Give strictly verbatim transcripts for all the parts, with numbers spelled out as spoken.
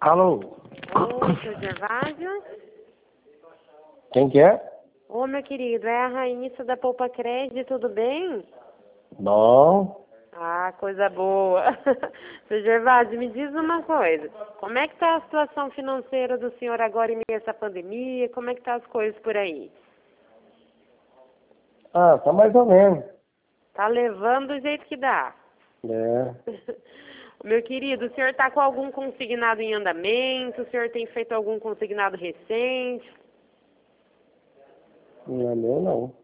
Alô? Oi, seu Gervásio? Quem que é? Ô, meu querido, é a Raíssa da Poupa Crédito, tudo bem? Bom. Ah, coisa boa. Seu Gervásio, me diz uma coisa. Como é que tá a situação financeira do senhor agora em meio a essa pandemia? Como é que tá as coisas por aí? Ah, tá mais ou menos. Tá levando do jeito que dá. É. Meu querido, o senhor tá com algum consignado em andamento? O senhor tem feito algum consignado recente? Não é meu, não.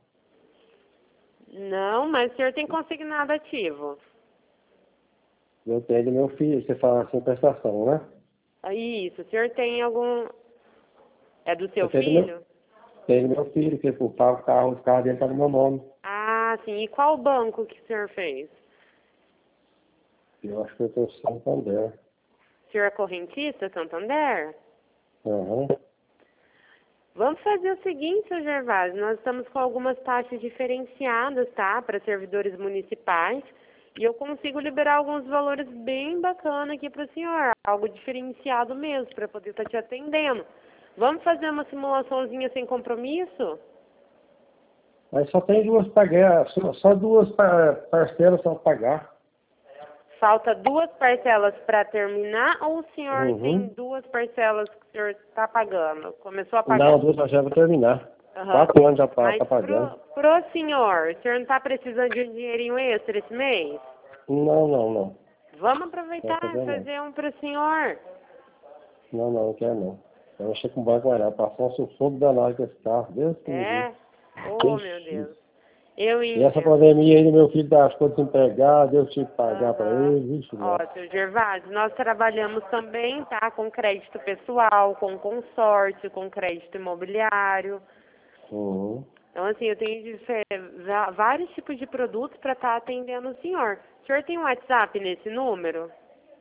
Não, mas o senhor tem consignado ativo. Eu tenho do meu filho, você fala assim, prestação, né? Ah, isso, o senhor tem algum... É do seu Eu tenho do filho? meu, tenho do meu filho, que por pago o carro, os carros dele tá no meu nome. Ah, sim. E qual banco que o senhor fez? Eu acho que eu tenho Santander. O senhor é correntista, Santander? Aham. Vamos fazer o seguinte, seu Gervásio, nós estamos com algumas taxas diferenciadas, tá, para servidores municipais, e eu consigo liberar alguns valores bem bacanas aqui para o senhor, algo diferenciado mesmo, para poder estar te atendendo. Vamos fazer uma simulaçãozinha sem compromisso? Mas só tem duas pagar, só, só duas pa- parcelas para pagar. Falta duas parcelas para terminar ou o senhor tem Uhum. duas parcelas que o senhor está pagando? Começou a Não, pagar? duas parcelas para terminar. Aham. Quatro anos já tá, Mas tá pagando. pro, pro senhor, o senhor não está precisando de um dinheirinho extra esse mês? Não, não, não. Vamos Não aproveitar quer e dizer não. fazer um pro senhor. Não, não, não quero não. Eu mexer com o banco mais não. Passou um sufoco danado com esse carro. Deus que me livre. É? Oh, meu Ixi. Deus. Eu E essa entendo. pandemia aí, meu filho tá, ficou desempregado, eu tive que pagar pra Aham. ele, vixe, Ó, nossa. seu Gervásio, nós trabalhamos também, tá? Com crédito pessoal, com consórcio, com crédito imobiliário. Uhum. Então, assim, eu tenho dife- va- vários tipos de produtos para estar atendendo o senhor. O senhor tem um WhatsApp nesse número?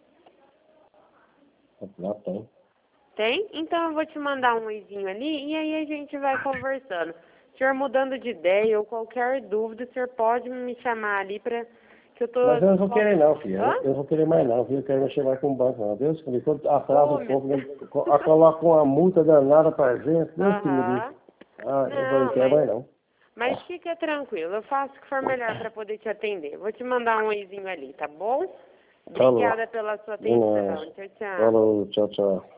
Já tem. Tem? Então eu vou te mandar um oizinho ali e aí a gente vai conversando. O senhor mudando de ideia ou qualquer dúvida, o senhor pode me chamar ali para que eu tô... Mas eu não vou querer não, filho. Hã? Eu, eu não vou querer mais não, viu? Eu quero mexer mais com o banco não. Deus que me livre. Quando atrasa Ô, um meu pouco, Deus. ele co- a- coloca uma multa danada pra gente. Deus que me livre. Aham. Ah, eu vou- não Não, quero mas, mais não. mas fica tranquilo. Eu faço o que for melhor para poder te atender. Vou te mandar um oizinho ali, tá bom? Falou. Obrigada pela sua De nada. atenção. Tchau, tchau. Falou, tchau, tchau.